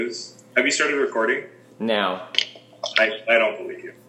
Have you started recording? No. I don't believe you.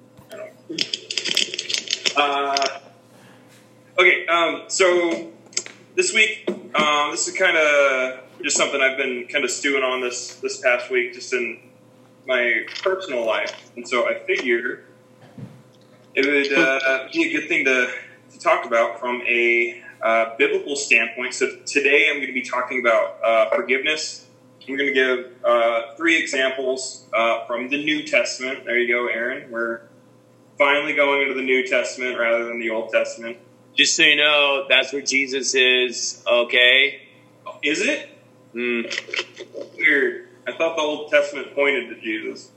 Okay, so this week, this is kind of just something I've been kind of stewing on this past week, just in my personal life. And so I figured it would be a good thing to talk about from a biblical standpoint. So today I'm going to be talking about forgiveness. I'm going to give 3 examples from the New Testament. There you go, Aaron. We're finally going into the New Testament rather than the Old Testament. Just so you know, that's where Jesus is, okay? Is it? Weird. I thought the Old Testament pointed to Jesus.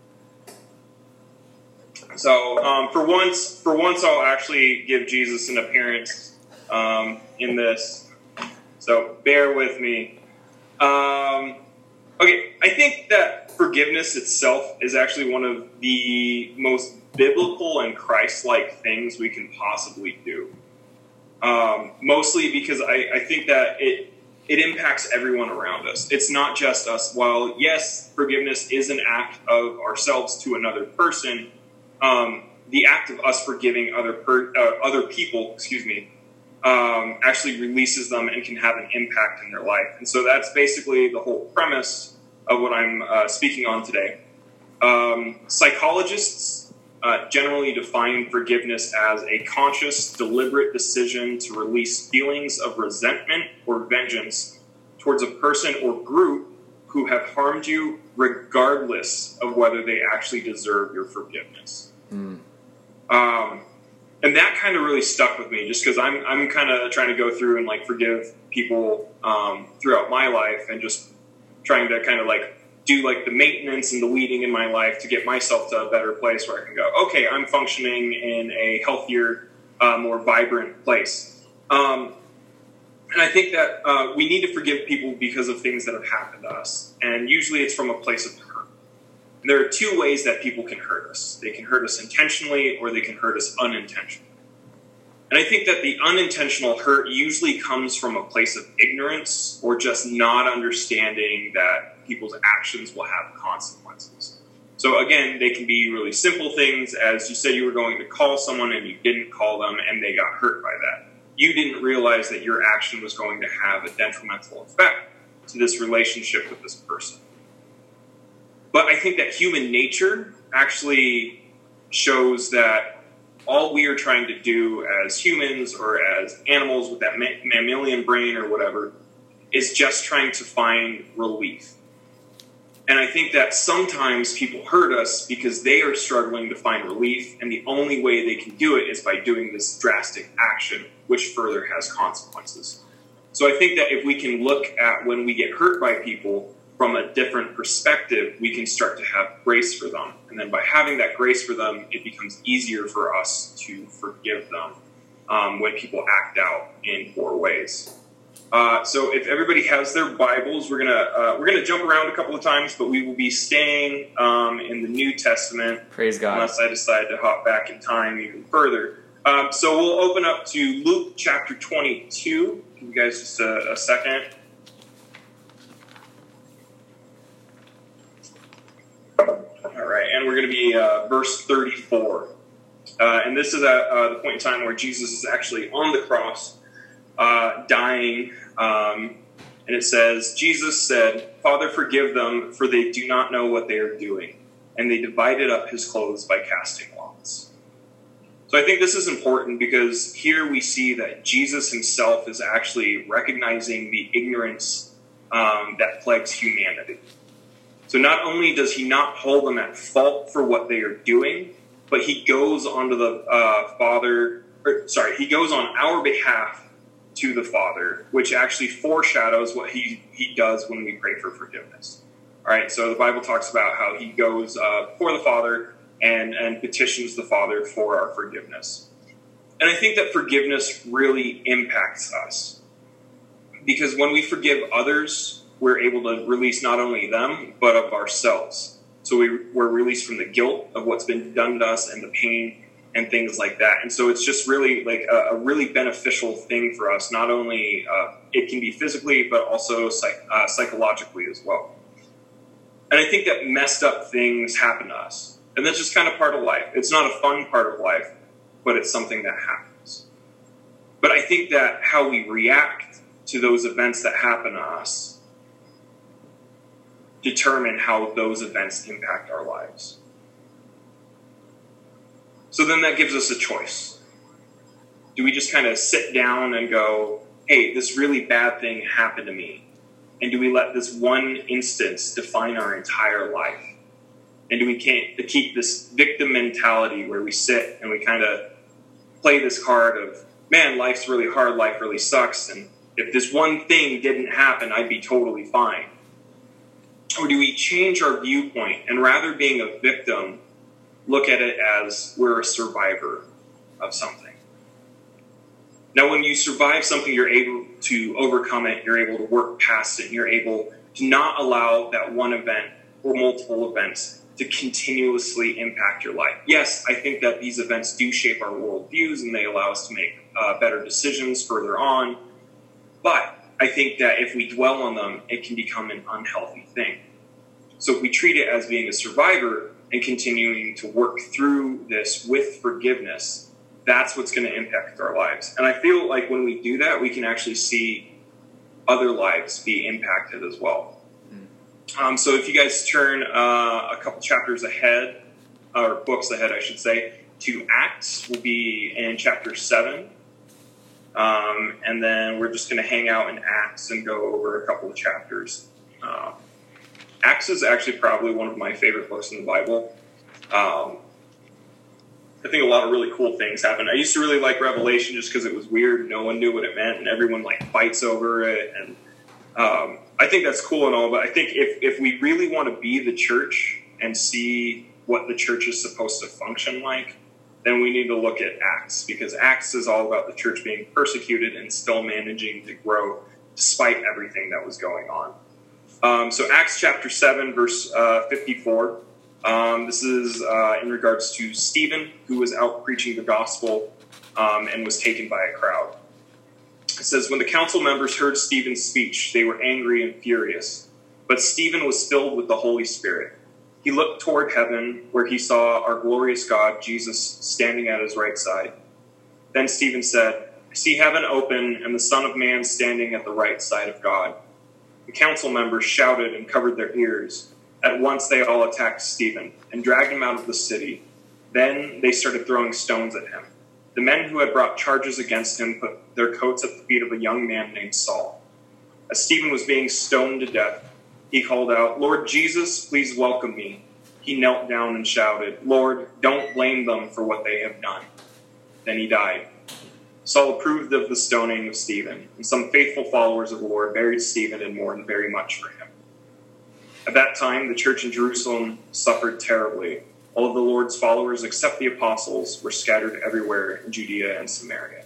So, for once, I'll actually give Jesus an appearance in this. So, bear with me. Okay, I think that forgiveness itself is actually one of the most biblical and Christ-like things we can possibly do. Mostly because I think that it impacts everyone around us. It's not just us. While, yes, forgiveness is an act of ourselves to another person, the act of us forgiving other people, actually releases them and can have an impact in their life. And so that's basically the whole premise of what I'm speaking on today. Psychologists generally define forgiveness as a conscious, deliberate decision to release feelings of resentment or vengeance towards a person or group who have harmed you, regardless of whether they actually deserve your forgiveness. And that kind of really stuck with me, just because I'm kind of trying to go through and forgive people throughout my life, and just trying to kind of do the maintenance and the weeding in my life to get myself to a better place where I can go, okay, I'm functioning in a healthier, more vibrant place. And I think that we need to forgive people because of things that have happened to us, and usually it's from a place of hurt. There are 2 ways that people can hurt us. They can hurt us intentionally, or they can hurt us unintentionally. And I think that the unintentional hurt usually comes from a place of ignorance, or just not understanding that people's actions will have consequences. So again, they can be really simple things, as you said you were going to call someone and you didn't call them and they got hurt by that. You didn't realize that your action was going to have a detrimental effect to this relationship with this person. But I think that human nature actually shows that all we are trying to do as humans, or as animals with that mammalian brain or whatever, is just trying to find relief. And I think that sometimes people hurt us because they are struggling to find relief, and the only way they can do it is by doing this drastic action, which further has consequences. So I think that if we can look at when we get hurt by people from a different perspective, we can start to have grace for them. And then by having that grace for them, it becomes easier for us to forgive them when people act out in poor ways. So if everybody has their Bibles, we're gonna jump around a couple of times, but we will be staying in the New Testament. Praise God. Unless I decide to hop back in time even further. So we'll open up to Luke chapter 22. Give you guys just a second. All right, and we're going to be verse 34. And this is at the point in time where Jesus is actually on the cross, dying. And it says, Jesus said, "Father, forgive them, for they do not know what they are doing." And they divided up his clothes by casting lots. So I think this is important, because here we see that Jesus himself is actually recognizing the ignorance that plagues humanity. So not only does he not hold them at fault for what they are doing, but he goes onto the he goes on our behalf to the Father, which actually foreshadows what he does when we pray for forgiveness. All right, so the Bible talks about how he goes before the Father and petitions the Father for our forgiveness. And I think that forgiveness really impacts us, because when we forgive others, we're able to release not only them, but of ourselves. So we're released from the guilt of what's been done to us and the pain and things like that. And so it's just really a really beneficial thing for us. Not only it can be physically, but also psychologically as well. And I think that messed up things happen to us. And that's just kind of part of life. It's not a fun part of life, but it's something that happens. But I think that how we react to those events that happen to us determine how those events impact our lives. So then that gives us a choice. Do we just kind of sit down and go, hey, this really bad thing happened to me? And do we let this one instance define our entire life? And do we keep this victim mentality where we sit and we kind of play this card of, man, life's really hard, life really sucks, and if this one thing didn't happen, I'd be totally fine? Or do we change our viewpoint and rather being a victim, look at it as we're a survivor of something? Now, when you survive something, you're able to overcome it, you're able to work past it, and you're able to not allow that one event or multiple events to continuously impact your life. Yes, I think that these events do shape our worldviews and they allow us to make better decisions further on. But I think that if we dwell on them, it can become an unhealthy thing. So if we treat it as being a survivor and continuing to work through this with forgiveness, that's what's going to impact our lives. And I feel like when we do that, we can actually see other lives be impacted as well. So if you guys turn a couple chapters ahead, or books ahead, I should say, to Acts, we'll be in chapter 7. And then we're just going to hang out in Acts and go over a couple of chapters. Acts is actually probably one of my favorite books in the Bible. I think a lot of really cool things happen. I used to really like Revelation just because it was weird. No one knew what it meant, and everyone fights over it. And I think that's cool and all, but I think if we really want to be the church and see what the church is supposed to function like, then we need to look at Acts, because Acts is all about the church being persecuted and still managing to grow despite everything that was going on. So Acts chapter 7, verse 54. This is in regards to Stephen, who was out preaching the gospel and was taken by a crowd. It says, when the council members heard Stephen's speech, they were angry and furious. But Stephen was filled with the Holy Spirit. He looked toward heaven, where he saw our glorious God, Jesus, standing at his right side. Then Stephen said, I see heaven open and the Son of Man standing at the right side of God. The council members shouted and covered their ears. At once they all attacked Stephen and dragged him out of the city. Then they started throwing stones at him. The men who had brought charges against him put their coats at the feet of a young man named Saul. As Stephen was being stoned to death, he called out, Lord Jesus, please welcome me. He knelt down and shouted, Lord, don't blame them for what they have done. Then he died. Saul approved of the stoning of Stephen, and some faithful followers of the Lord buried Stephen and mourned very much for him. At that time, the church in Jerusalem suffered terribly. All of the Lord's followers, except the apostles, were scattered everywhere in Judea and Samaria.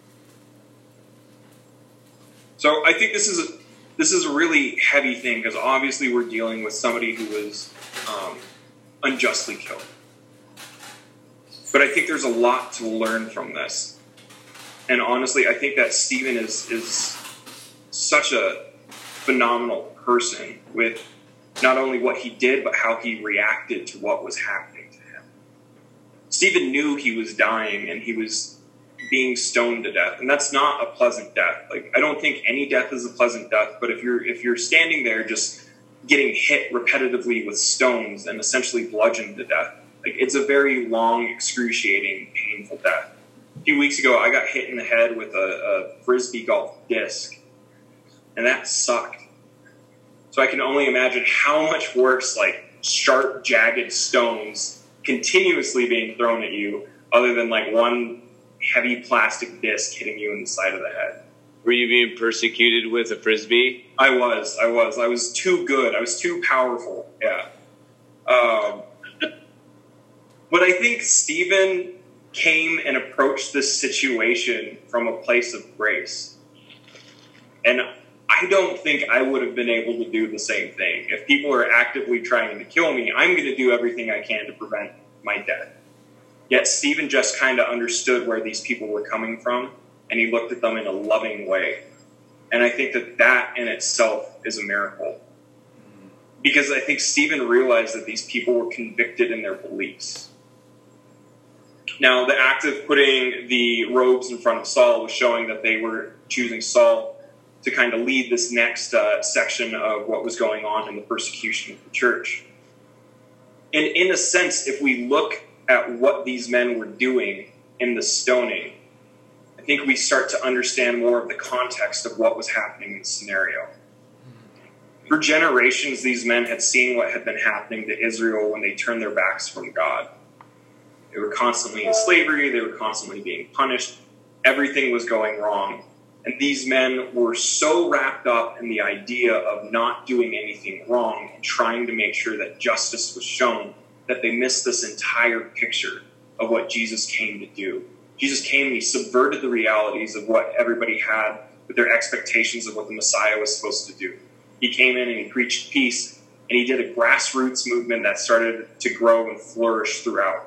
So I think this is a really heavy thing, because obviously we're dealing with somebody who was unjustly killed. But I think there's a lot to learn from this. And honestly, I think that Stephen is such a phenomenal person with not only what he did, but how he reacted to what was happening to him. Stephen knew he was dying and he was being stoned to death, and that's not a pleasant death. I don't think any death is a pleasant death, but if you're standing there just getting hit repetitively with stones and essentially bludgeoned to death, it's a very long, excruciating, painful death. A few weeks ago, I got hit in the head with a Frisbee golf disc, and that sucked. So I can only imagine how much worse, sharp, jagged stones continuously being thrown at you, other than one heavy plastic disc hitting you in the side of the head. Were you being persecuted with a Frisbee? I was. I was too good. I was too powerful. Yeah. But I think Stephen came and approached this situation from a place of grace. And I don't think I would have been able to do the same thing. If people are actively trying to kill me, I'm going to do everything I can to prevent my death. Yet Stephen just kind of understood where these people were coming from, and he looked at them in a loving way. And I think that in itself is a miracle. because I think Stephen realized that these people were convicted in their beliefs. Now, the act of putting the robes in front of Saul was showing that they were choosing Saul to kind of lead this next section of what was going on in the persecution of the church. And in a sense, if we look at what these men were doing in the stoning, I think we start to understand more of the context of what was happening in the scenario. For generations, these men had seen what had been happening to Israel when they turned their backs from God. They were constantly in slavery. They were constantly being punished. Everything was going wrong. And these men were so wrapped up in the idea of not doing anything wrong and trying to make sure that justice was shown that they missed this entire picture of what Jesus came to do. Jesus came and he subverted the realities of what everybody had with their expectations of what the Messiah was supposed to do. He came in and he preached peace, and he did a grassroots movement that started to grow and flourish throughout.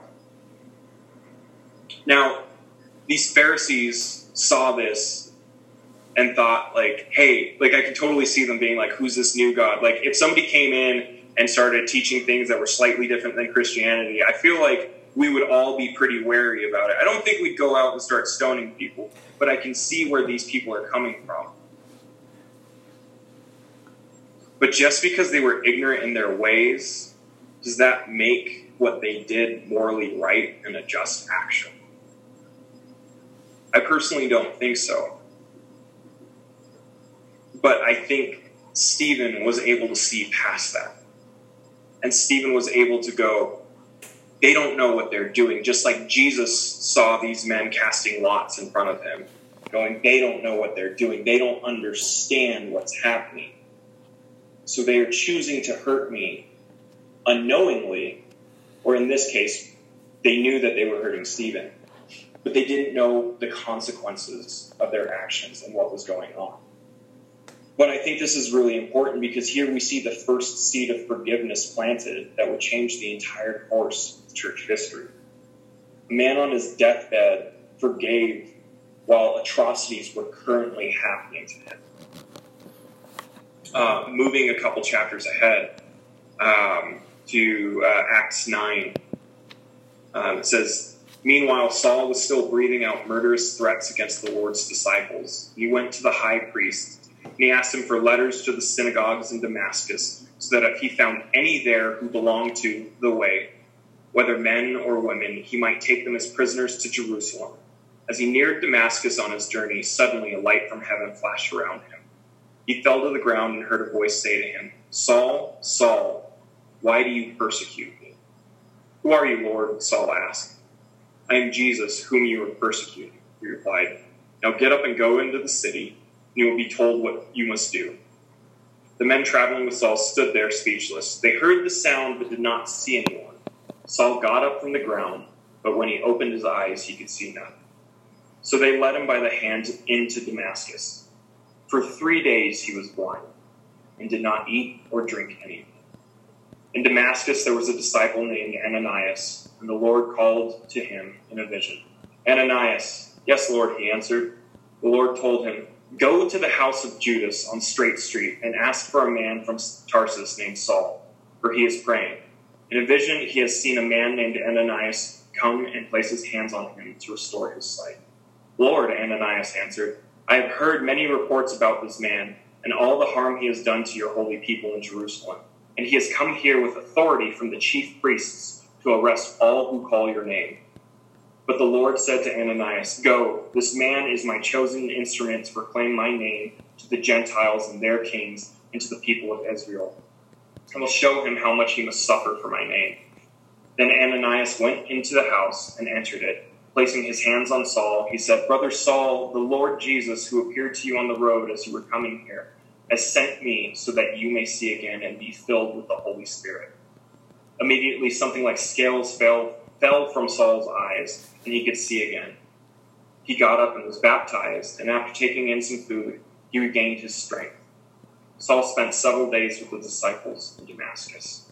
Now, these Pharisees saw this and thought, like, hey, like I could totally see them being like, who's this new God? Like, if somebody came in and started teaching things that were slightly different than Christianity, I feel like we would all be pretty wary about it. I don't think we'd go out and start stoning people, but I can see where these people are coming from. But just because they were ignorant in their ways, does that make what they did morally right and a just action? I personally don't think so. But I think Stephen was able to see past that. And Stephen was able to go, they don't know what they're doing. Just like Jesus saw these men casting lots in front of him, going, they don't know what they're doing. They don't understand what's happening. So they are choosing to hurt me unknowingly, or in this case, they knew that they were hurting Stephen, but they didn't know the consequences of their actions and what was going on. But I think this is really important because here we see the first seed of forgiveness planted that would change the entire course of church history. A man on his deathbed forgave while atrocities were currently happening to him. Moving a couple chapters ahead to Acts 9, it says, meanwhile, Saul was still breathing out murderous threats against the Lord's disciples. He went to the high priest, and he asked him for letters to the synagogues in Damascus, so that if he found any there who belonged to the way, whether men or women, he might take them as prisoners to Jerusalem. As he neared Damascus on his journey, suddenly a light from heaven flashed around him. He fell to the ground and heard a voice say to him, Saul, Saul, why do you persecute me? Who are you, Lord? Saul asked. I am Jesus, whom you are persecuting, he replied. Now get up and go into the city, and you will be told what you must do. The men traveling with Saul stood there speechless. They heard the sound but did not see anyone. Saul got up from the ground, but when he opened his eyes, he could see nothing. So they led him by the hand into Damascus. For 3 days he was blind, and did not eat or drink anything. In Damascus there was a disciple named Ananias, and the Lord called to him in a vision. Ananias, yes, Lord, he answered. The Lord told him, go to the house of Judas on Straight Street, and ask for a man from Tarsus named Saul, for he is praying. In a vision he has seen a man named Ananias come and place his hands on him to restore his sight. Lord, Ananias answered, I have heard many reports about this man and all the harm he has done to your holy people in Jerusalem. And he has come here with authority from the chief priests to arrest all who call your name. But the Lord said to Ananias, go, this man is my chosen instrument to proclaim my name to the Gentiles and their kings and to the people of Israel. I will show him how much he must suffer for my name. Then Ananias went into the house and entered it. Placing his hands on Saul, he said, Brother Saul, the Lord Jesus, who appeared to you on the road as you were coming here, has sent me so that you may see again and be filled with the Holy Spirit. Immediately something like scales fell from Saul's eyes, and he could see again. He got up and was baptized, and after taking in some food, he regained his strength. Saul spent several days with the disciples in Damascus.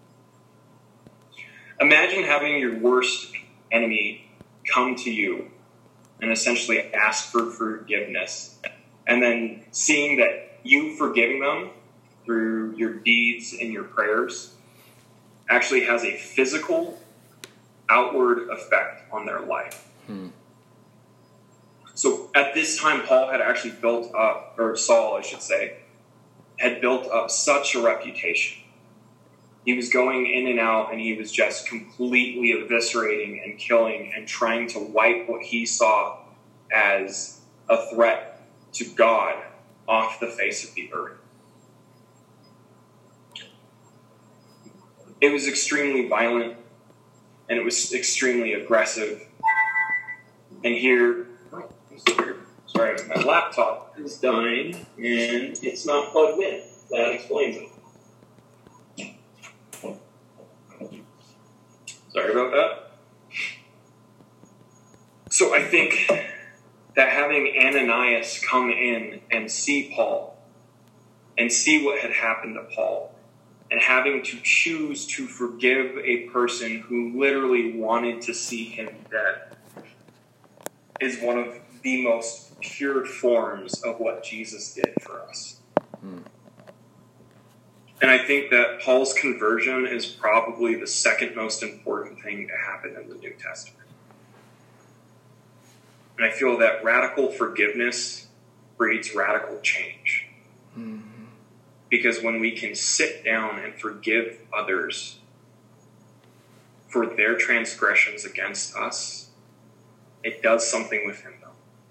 Imagine having your worst enemy come to you and essentially ask for forgiveness, and then seeing that you forgiving them through your deeds and your prayers actually has a physical, outward effect on their life. So at this time, Paul had actually built up, or Saul, I should say, had built up such a reputation. He was going in and out, and he was just completely eviscerating and killing and trying to wipe what he saw as a threat to God off the face of the earth. It was extremely violent, and it was extremely aggressive. And here, sorry, my laptop is dying, and it's not plugged in. That explains it. Sorry about that. So I think that having Ananias come in and see Paul and see what had happened to Paul and having to choose to forgive a person who literally wanted to see him dead is one of the most pure forms of what Jesus did for us. And I think that Paul's conversion is probably the second most important thing to happen in the New Testament. And I feel that radical forgiveness breeds radical change. Because when we can sit down and forgive others for their transgressions against us, it does something within them.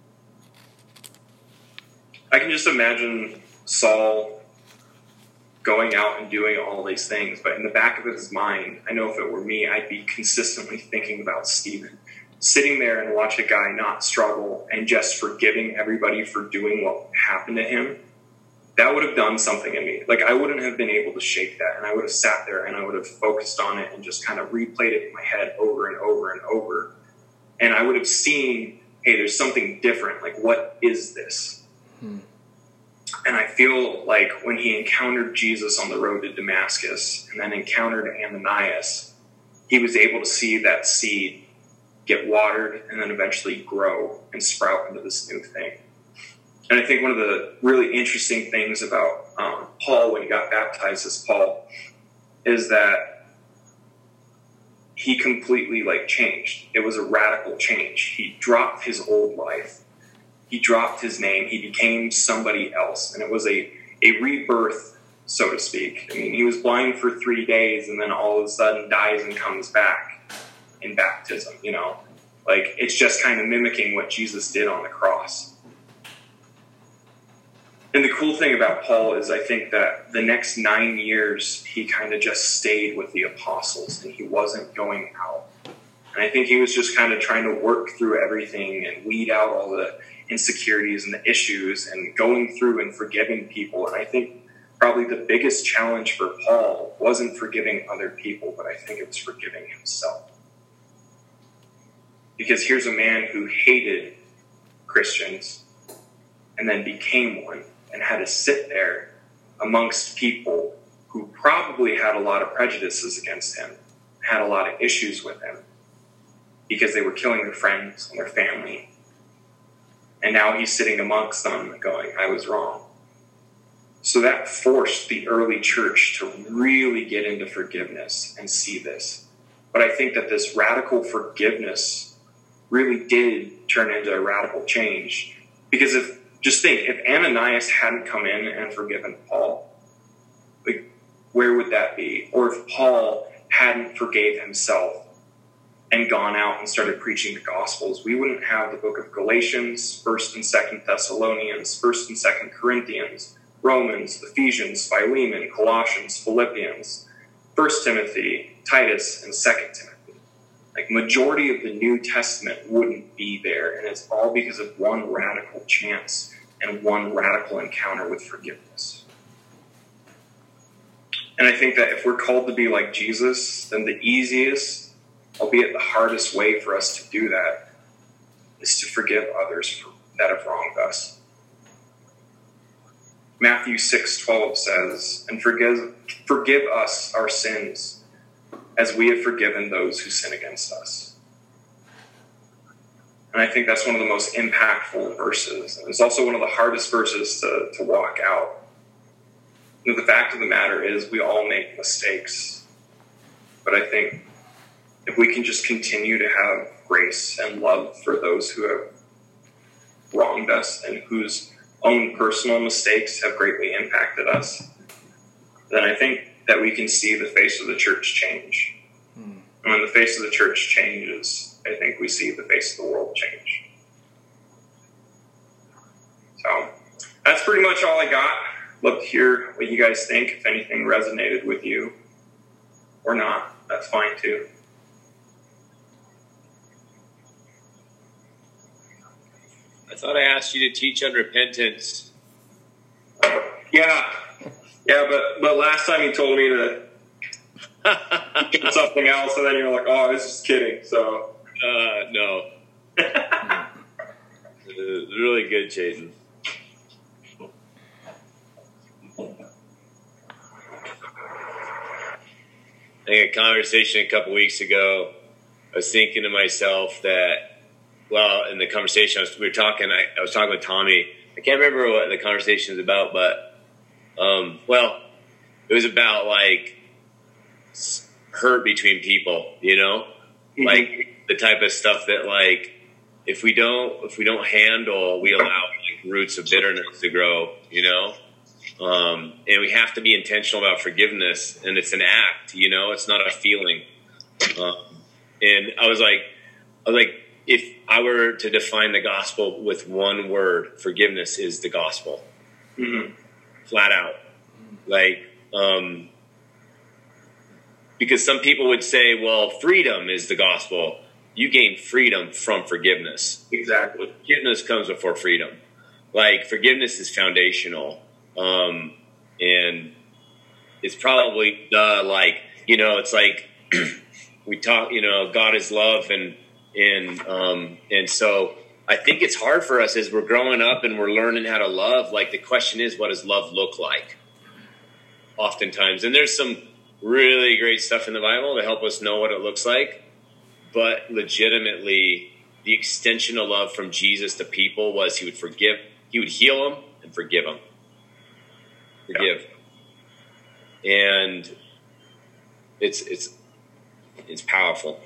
I can just imagine Saul going out and doing all these things, but in the back of his mind, I know if it were me, I'd be consistently thinking about Stephen. Sitting there and watch a guy not struggle and just forgiving everybody for doing what happened to him, that would have done something in me. Like, I wouldn't have been able to shake that, and I would have sat there and I would have focused on it and just kind of replayed it in my head over and over and over. And I would have seen, hey, there's something different. Like, what is this? And I feel like when he encountered Jesus on the road to Damascus and then encountered Ananias, he was able to see that seed get watered and then eventually grow and sprout into this new thing. And I think one of the really interesting things about Paul when he got baptized as Paul is that he completely changed. It was a radical change. He dropped his old life. He dropped his name. He became somebody else. And it was a rebirth, so to speak. I mean, he was blind for 3 days and then all of a sudden dies and comes back in baptism, It's just kind of mimicking what Jesus did on the cross. And the cool thing about Paul is I think that the next 9 years, he kind of just stayed with the apostles and he wasn't going out. And I think he was just kind of trying to work through everything and weed out all the insecurities and the issues and going through and forgiving people. And I think probably the biggest challenge for Paul wasn't forgiving other people, but I think it was forgiving himself. Because here's a man who hated Christians and then became one and had to sit there amongst people who probably had a lot of prejudices against him, had a lot of issues with him because they were killing their friends and their family. And now he's sitting amongst them going, I was wrong. So that forced the early church to really get into forgiveness and see this. But I think that this radical forgiveness really did turn into a radical change. Because if Ananias hadn't come in and forgiven Paul, where would that be? Or if Paul hadn't forgave himself and gone out and started preaching the Gospels, we wouldn't have the book of Galatians, 1st and 2nd Thessalonians, 1st and 2nd Corinthians, Romans, Ephesians, Philemon, Colossians, Philippians, 1st Timothy, Titus, and 2nd Timothy. Majority of the New Testament wouldn't be there, and it's all because of one radical chance and one radical encounter with forgiveness. And I think that if we're called to be like Jesus, then the easiest, albeit the hardest way for us to do that is to forgive others that have wronged us. Matthew 6:12 says, and forgive us our sins as we have forgiven those who sin against us. And I think that's one of the most impactful verses. And it's also one of the hardest verses to walk out. the fact of the matter is we all make mistakes. But I think if we can just continue to have grace and love for those who have wronged us and whose own personal mistakes have greatly impacted us, then I think that we can see the face of the church change. And when the face of the church changes, I think we see the face of the world change. So that's pretty much all I got. Love to hear what you guys think. If anything resonated with you or not, that's fine too. I thought I asked you to teach on repentance. Yeah, but last time you told me to get something else, and then you're like, "Oh, I was just kidding." So, no, really good, Jaden. I had a conversation a couple weeks ago. I was thinking to myself that, well, in the conversation I was talking with Tommy. I can't remember what the conversation was about, but it was about like hurt between people, you know, like the type of stuff that like if we don't handle, we allow like, roots of bitterness to grow, you know. And we have to be intentional about forgiveness, and it's an act, you know, it's not a feeling. And I was like, if I were to define the gospel with one word, forgiveness is the gospel. Flat out. Like, because some people would say, well, freedom is the gospel. You gain freedom from forgiveness. Exactly. Forgiveness comes before freedom. Like, forgiveness is foundational. And it's probably like, you know, it's like we talk, you know, God is love. And so I think it's hard for us as we're growing up and we're learning how to love. Like the question is, what does love look like? Oftentimes. And there's some really great stuff in the Bible to help us know what it looks like. But legitimately, the extension of love from Jesus to people was he would forgive, he would heal them and forgive them. Forgive. Yeah. And it's powerful.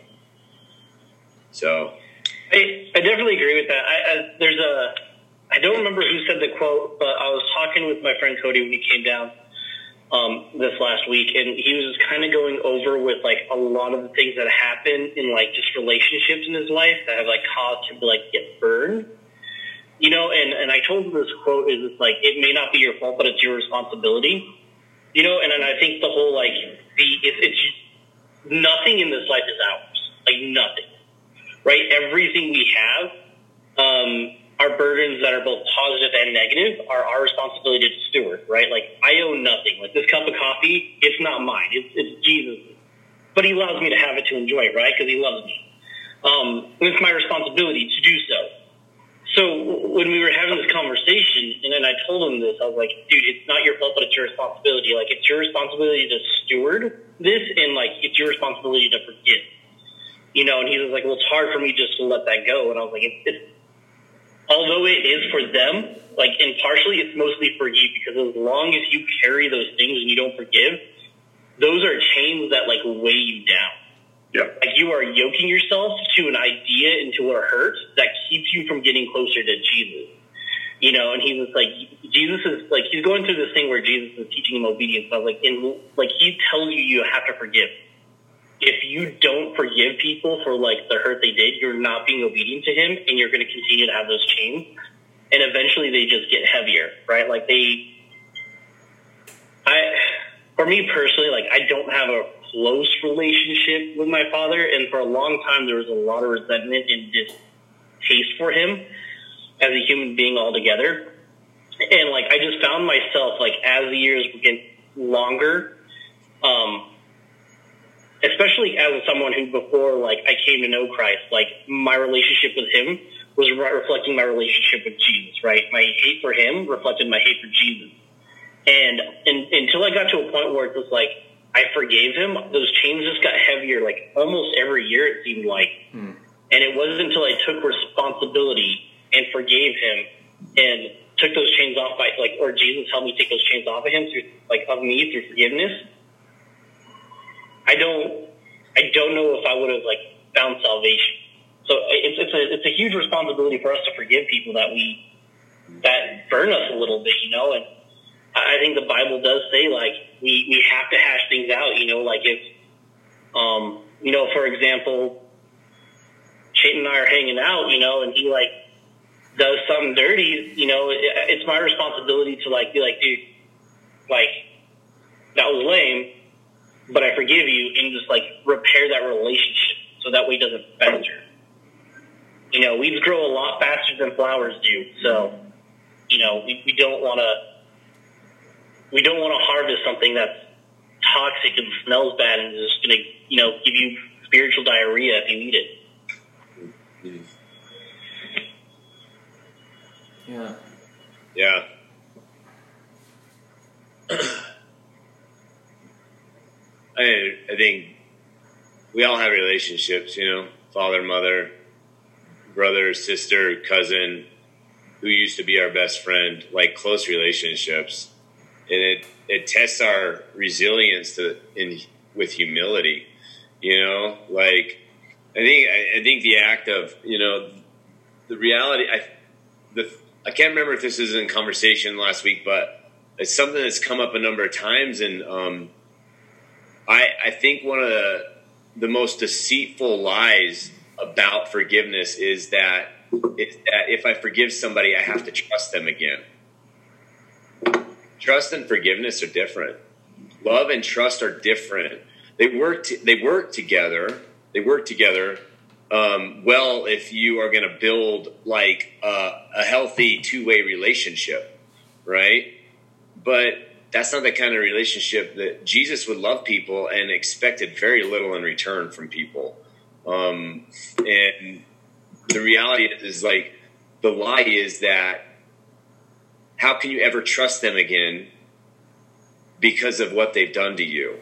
So I definitely agree with that. I don't remember who said the quote, but I was talking with my friend Cody when he came down this last week, and he was just kind of going over with like a lot of the things that happen in like just relationships in his life that have like caused him to like get burned. You know, and I told him this quote is like, it may not be your fault, but it's your responsibility. You know, and I think the whole like it's nothing in this life is ours, like nothing, right? Everything we have, our burdens that are both positive and negative are our responsibility to steward, right? Like I own nothing. Like this cup of coffee, it's not mine. It's Jesus, but he allows me to have it to enjoy it, right? Because he loves me. And it's my responsibility to do so. So when we were having this conversation, and then I told him this, I was like, dude, it's not your fault, but it's your responsibility. Like, it's your responsibility to steward this, and, like, it's your responsibility to forgive. You know, and he was like, well, it's hard for me just to let that go. And I was like, although it is for them, like, and partially it's mostly for you, because as long as you carry those things and you don't forgive, those are chains that, like, weigh you down. Yeah. Like you are yoking yourself to an idea and to a hurt that keeps you from getting closer to Jesus. You know, and he was like, Jesus is like, he's going through this thing where Jesus is teaching him obedience. But like, he tells you have to forgive. If you don't forgive people for like the hurt they did, you're not being obedient to him, and you're going to continue to have those chains. And eventually they just get heavier, right? Like for me personally, like I don't have a close relationship with my father, and for a long time there was a lot of resentment and distaste for him as a human being altogether. And like I just found myself like as the years get longer, especially as someone who before like I came to know Christ, like my relationship with him was reflecting my relationship with Jesus, right? My hate for him reflected my hate for Jesus. And until I got to a point where it was like I forgave him, those chains just got heavier, like almost every year it seemed like. And it wasn't until I took responsibility and forgave him and took those chains off by or Jesus helped me take those chains off of him of me through forgiveness, I don't know if I would have found salvation. So it's a huge responsibility for us to forgive people that burn us a little bit, and I think the Bible does say we have to hash things out, if for example, Chayton and I are hanging out, and he does something dirty, it's my responsibility to be like, dude, that was lame, but I forgive you, and just repair that relationship so that way it doesn't fester. Weeds grow a lot faster than flowers do, so we don't want to harvest something that's toxic and smells bad and is just going to give you spiritual diarrhea if you eat it. Yeah. I think we all have relationships, father, mother, brother, sister, cousin, who used to be our best friend, close relationships. And it tests our resilience with humility, I think the act of, the reality, I can't remember if this was in conversation last week, but it's something that's come up a number of times. And I think one of the most deceitful lies about forgiveness is that if I forgive somebody, I have to trust them again. Trust and forgiveness are different. Love and trust are different. They work together. They work together. Well, if you are going to build a healthy two-way relationship, right? But that's not the kind of relationship that Jesus would love people and expected very little in return from people. And the reality is the lie is that how can you ever trust them again because of what they've done to you?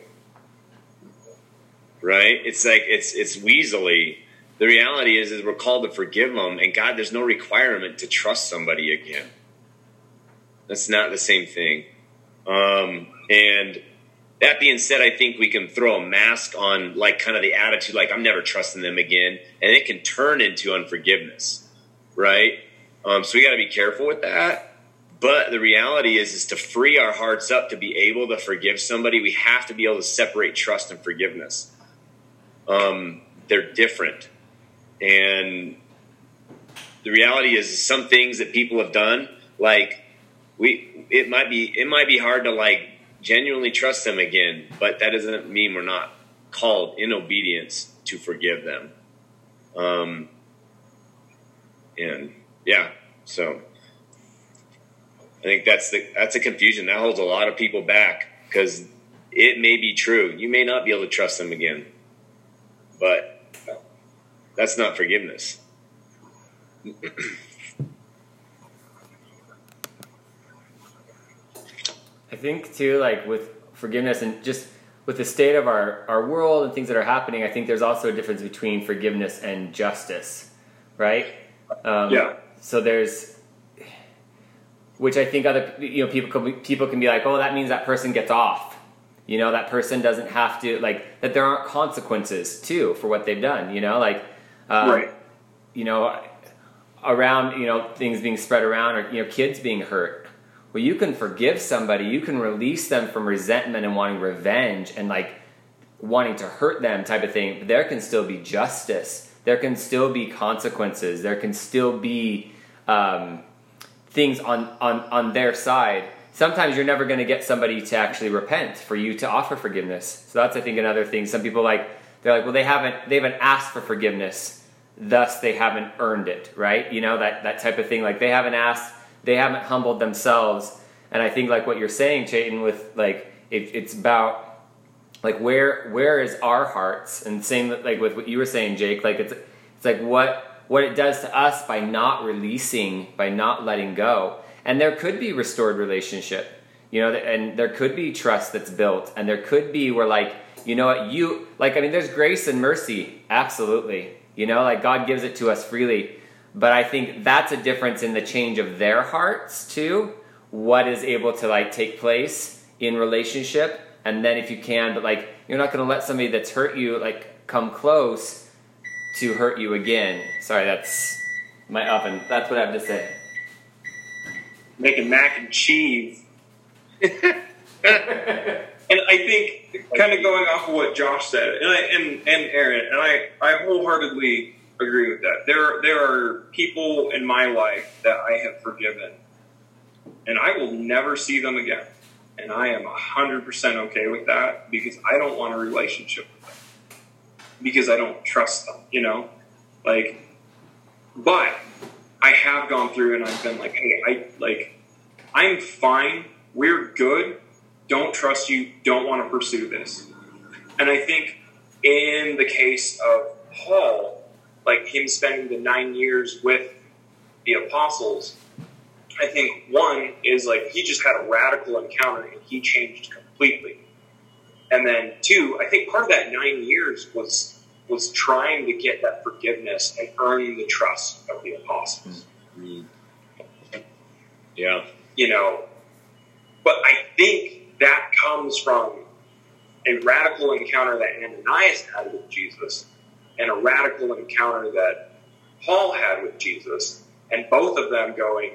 Right? It's it's weaselly. The reality is we're called to forgive them, and God, there's no requirement to trust somebody again. That's not the same thing. And that being said, I think we can throw a mask on kind of the attitude, I'm never trusting them again. And it can turn into unforgiveness, right? So we got to be careful with that. But the reality is to free our hearts up to be able to forgive somebody, we have to be able to separate trust and forgiveness. They're different. And the reality is some things that people have done, it might be hard to genuinely trust them again, but that doesn't mean we're not called in obedience to forgive them. So I think that's a confusion that holds a lot of people back, because it may be true. You may not be able to trust them again, but that's not forgiveness. I think too, with forgiveness and just with the state of our world and things that are happening, I think there's also a difference between forgiveness and justice, right? So which I think other people can be like, oh, that means that person gets off. That person doesn't have to that there aren't consequences too for what they've done. Right. Around things being spread around, or kids being hurt. Well, you can forgive somebody, you can release them from resentment and wanting revenge and wanting to hurt them type of thing. But there can still be justice. There can still be consequences. There can still be things on their side. Sometimes you're never going to get somebody to actually repent for you to offer forgiveness. So that's, I think, another thing. Some people well, they haven't asked for forgiveness, thus they haven't earned it, right? That type of thing. They haven't asked. They haven't humbled themselves. And I think what you're saying, Chayton, with it's about where is our hearts, and same with what you were saying, Jake, it's what it does to us by not releasing, by not letting go. And there could be restored relationship, and there could be trust that's built, and there could be where there's grace and mercy, absolutely. God gives it to us freely. But I think that's a difference in the change of their hearts too. What is able to like take place in relationship, and then if you can, but like you're not going to let somebody that's hurt you like come close to hurt you again. Sorry, that's my oven. That's what I have to say. Making mac and cheese. And I think, kind of going off of what Josh said, and Aaron, and I wholeheartedly agree with that. There are people in my life that I have forgiven, and I will never see them again. And I am 100% okay with that because I don't want a relationship with them. Because I don't trust them, you know? Like, but I have gone through and I've been like, hey, I'm fine. We're good. Don't trust you. Don't want to pursue this. And I think in the case of Paul, like him spending the 9 years with the apostles, I think one is like he just had a radical encounter and he changed completely. And then two, I think part of that 9 years was trying to get that forgiveness and earn the trust of the apostles. Mm-hmm. Yeah. You know, but I think that comes from a radical encounter that Ananias had with Jesus and a radical encounter that Paul had with Jesus, and both of them going,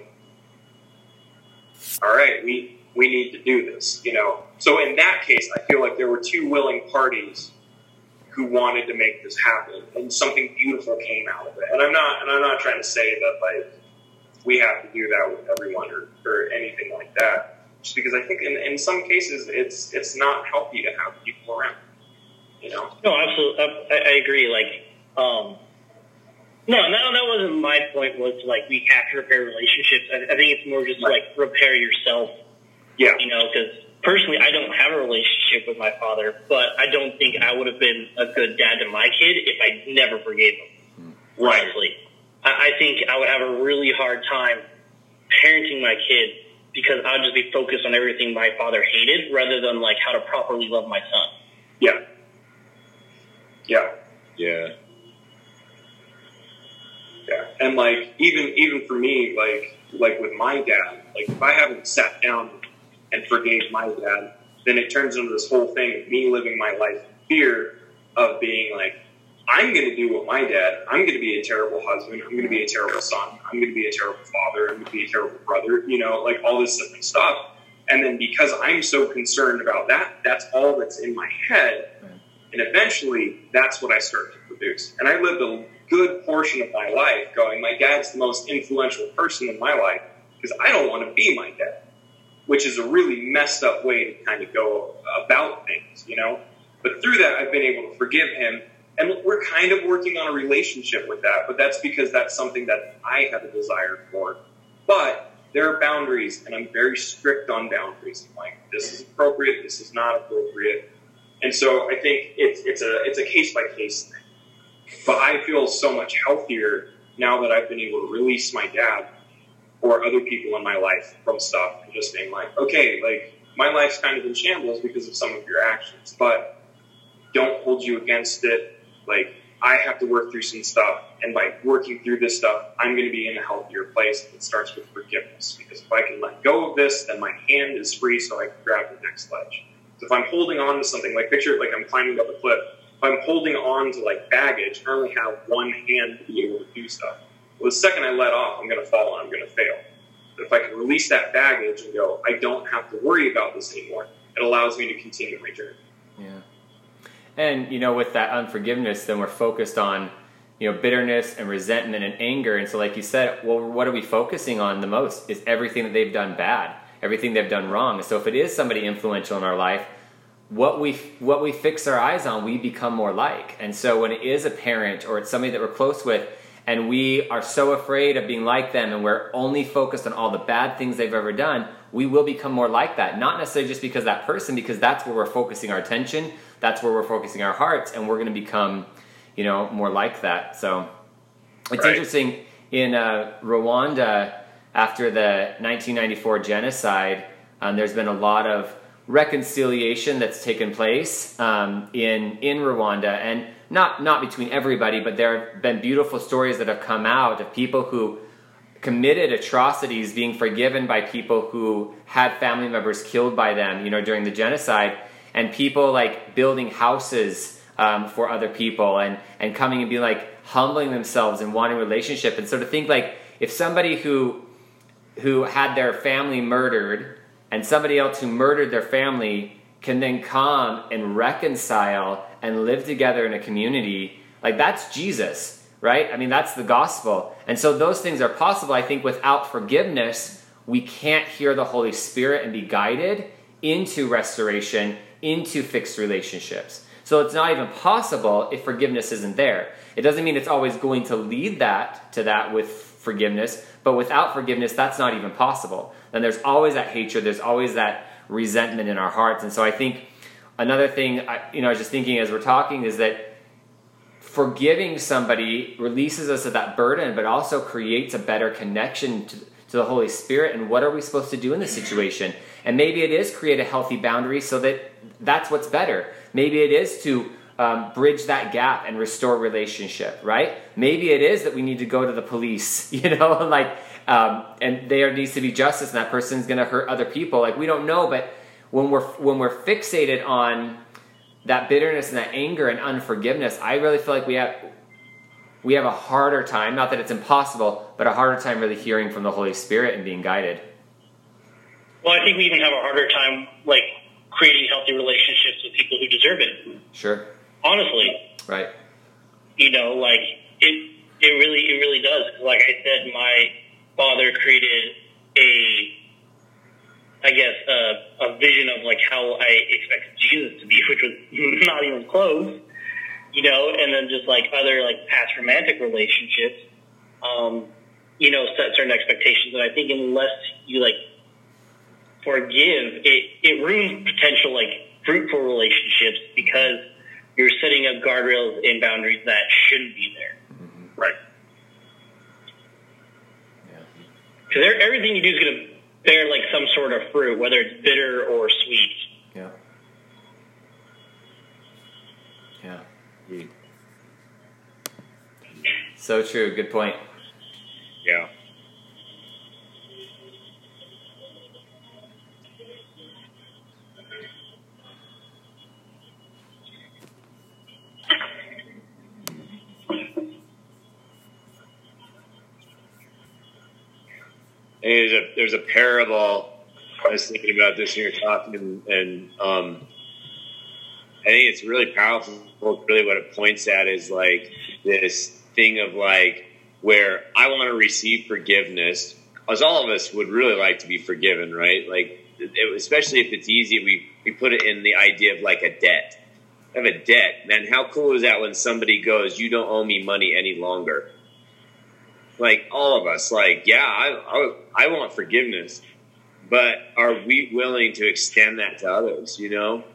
all right, we need to do this, you know. So in that case, I feel like there were two willing parties who wanted to make this happen, and something beautiful came out of it. And I'm not trying to say that like we have to do that with everyone or anything like that. Just because I think in some cases it's not healthy to have people around, you know. No, absolutely, I agree. Like, no, that wasn't my point. Was like we have to repair relationships. I think it's more just like repair yourself. Yeah, you know, because personally, I don't have a relationship with my father, but I don't think I would have been a good dad to my kid if I never forgave him. Right. Honestly, I think I would have a really hard time parenting my kid, because I would just be focused on everything my father hated rather than like how to properly love my son. Yeah. Yeah. Yeah. Yeah. And like even for me, like with my dad, like if I haven't sat down and forgave my dad, then it turns into this whole thing of me living my life in fear of being like, I'm going to do what my dad, I'm going to be a terrible husband, I'm going to be a terrible son, I'm going to be a terrible father, I'm going to be a terrible brother, you know, like all this different stuff. And then because I'm so concerned about that, that's all that's in my head. And eventually, that's what I start to produce. And I lived a good portion of my life going, my dad's the most influential person in my life because I don't want to be my dad, which is a really messed up way to kind of go about things, you know. But through that, I've been able to forgive him. And we're kind of working on a relationship with that, but that's because that's something that I have a desire for. But there are boundaries, and I'm very strict on boundaries. I'm like, this is appropriate, this is not appropriate. And so I think it's a case-by-case thing. But I feel so much healthier now that I've been able to release my dad or other people in my life from stuff and just being like, okay, like my life's kind of in shambles because of some of your actions, but don't hold you against it. Like, I have to work through some stuff, and by working through this stuff, I'm going to be in a healthier place. It starts with forgiveness, because if I can let go of this, then my hand is free so I can grab the next ledge. So if I'm holding on to something, like picture it like I'm climbing up a cliff. If I'm holding on to like baggage, I only have one hand to be able to do stuff. Well, the second I let off, I'm going to fall and I'm going to fail. But if I can release that baggage and go, I don't have to worry about this anymore, it allows me to continue my journey. Yeah. And, you know, with that unforgiveness, then we're focused on, you know, bitterness and resentment and anger. And so like you said, well, what are we focusing on the most is everything that they've done bad, everything they've done wrong. So if it is somebody influential in our life, what we fix our eyes on, we become more like. And so when it is a parent or it's somebody that we're close with and we are so afraid of being like them and we're only focused on all the bad things they've ever done, we will become more like that. Not necessarily just because that person, because that's where we're focusing our attention, that's where we're focusing our hearts, and we're going to become, you know, more like that. So it's interesting, in Rwanda, after the 1994 genocide, there's been a lot of reconciliation that's taken place in Rwanda, and not between everybody, but there have been beautiful stories that have come out of people who committed atrocities being forgiven by people who had family members killed by them, during the genocide, and people like building houses for other people and coming and being like humbling themselves and wanting relationship. And so to think like if somebody who had their family murdered and somebody else who murdered their family can then come and reconcile and live together in a community, like that's Jesus, right? I mean, that's the gospel. And so those things are possible. I think without forgiveness, we can't hear the Holy Spirit and be guided into restoration, into fixed relationships. So it's not even possible if forgiveness isn't there. It doesn't mean it's always going to lead to that with forgiveness, but without forgiveness, that's not even possible. Then there's always that hatred, there's always that resentment in our hearts. And so I think another thing, I was just thinking as we're talking, is that forgiving somebody releases us of that burden, but also creates a better connection to the Holy Spirit. And what are we supposed to do in this situation? And maybe it is create a healthy boundary so that's what's better. Maybe it is to bridge that gap and restore relationship, right? Maybe it is that we need to go to the police, and there needs to be justice, and that person's going to hurt other people. Like, we don't know, but when we're fixated on that bitterness and that anger and unforgiveness, I really feel like we have a harder time, not that it's impossible, but a harder time really hearing from the Holy Spirit and being guided. Well, I think we even have a harder time, like, creating healthy relationships with people who deserve it. Sure. Honestly. Right. It really does. Like I said, my father created a vision of like how I expected Jesus to be, which was not even close, and then just like other like past romantic relationships, set certain expectations. And I think unless you like forgive, it ruins potential like fruitful relationships because you're setting up guardrails and boundaries that shouldn't be there. Mm-hmm. Right. Yeah. Because everything you do is going to bear like some sort of fruit, whether it's bitter or sweet. Yeah. Yeah. Mm. So true. Good point. Yeah. There's a parable. I was thinking about this when you were talking, and I think it's really powerful. Really, what it points at is like this thing of like where I want to receive forgiveness, as all of us would really like to be forgiven, right? Like, especially if it's easy, we put it in the idea of like a debt. I have a debt, man. How cool is that when somebody goes, "You don't owe me money any longer"? Like all of us, like, yeah, I want forgiveness, but are we willing to extend that to others? The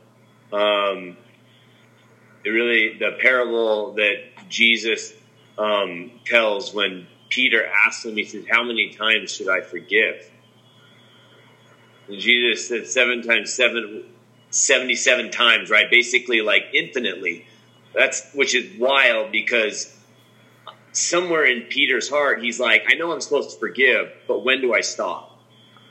parable that Jesus tells when Peter asks him, he says, "How many times should I forgive?" And Jesus said 7 times 7, 77 times, right? Basically, like infinitely. Which is wild because somewhere in Peter's heart, he's like, I know I'm supposed to forgive, but when do I stop?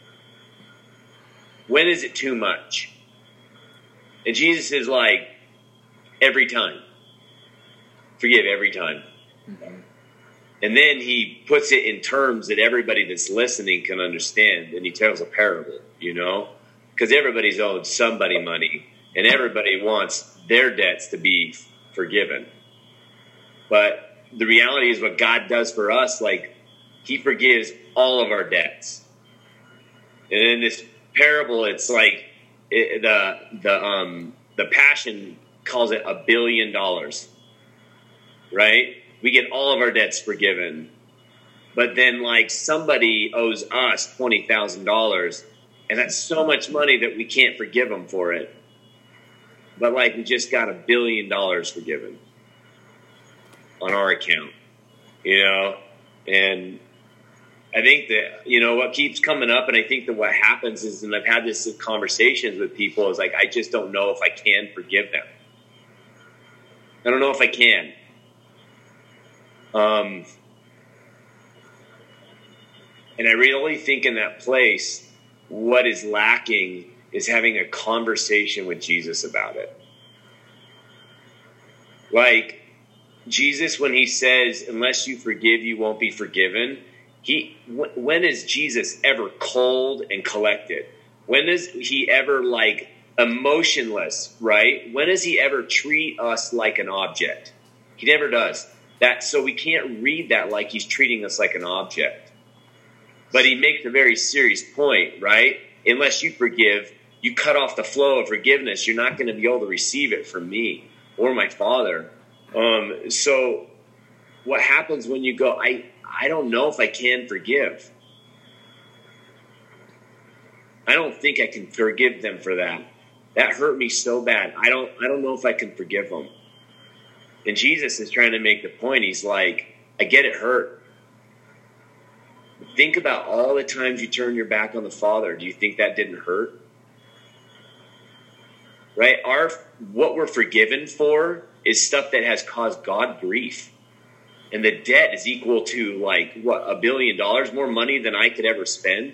When is it too much? And Jesus is like, every time. Forgive every time. Mm-hmm. And then he puts it in terms that everybody that's listening can understand. And he tells a parable, because everybody's owed somebody money and everybody wants their debts to be forgiven. But the reality is what God does for us, like he forgives all of our debts. And in this parable, it's like the Passion calls it $1 billion, right? We get all of our debts forgiven. But then like somebody owes us $20,000 and that's so much money that we can't forgive them for it. But like we just got $1 billion forgiven on our account, and I think that, what keeps coming up, and I think that what happens is, and I've had this conversations with people, is like, I just don't know if I can forgive them. I don't know if I can. And I really think in that place, what is lacking is having a conversation with Jesus about it. Like Jesus, when he says, unless you forgive, you won't be forgiven. When is Jesus ever cold and collected? When is he ever like emotionless, right? When does he ever treat us like an object? He never does that. So we can't read that like he's treating us like an object. But he makes a very serious point, right? Unless you forgive, you cut off the flow of forgiveness. You're not going to be able to receive it from me or my Father. So what happens when you go, I don't know if I can forgive. I don't think I can forgive them for that. That hurt me so bad. I don't know if I can forgive them. And Jesus is trying to make the point. He's like, I get it hurt. Think about all the times you turn your back on the Father. Do you think that didn't hurt? Right? What we're forgiven for is stuff that has caused God grief. And the debt is equal to like, what, $1 billion, more money than I could ever spend,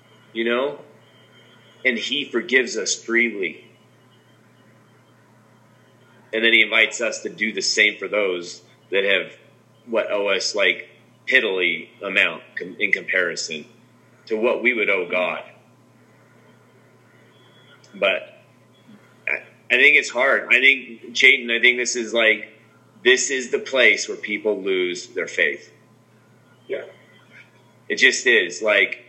And he forgives us freely. And then he invites us to do the same for those that have owe us like piddly amount in comparison to what we would owe God. But I think it's hard. I think, Chayton, this is the place where people lose their faith. Yeah. It just is like,